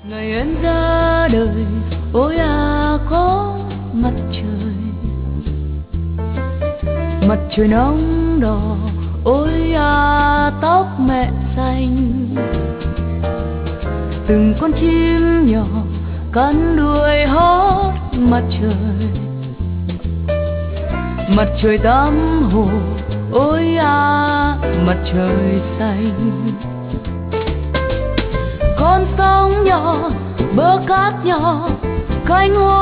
Ngày em ra đời, ôi à có mặt trời nóng đỏ, ôi à tóc mẹ xanh. Từng con chim nhỏ cắn đuôi hót mặt trời tắm hồ, ôi à mặt trời xanh. Con sóng nhỏ bờ cát nhỏ cánh hoa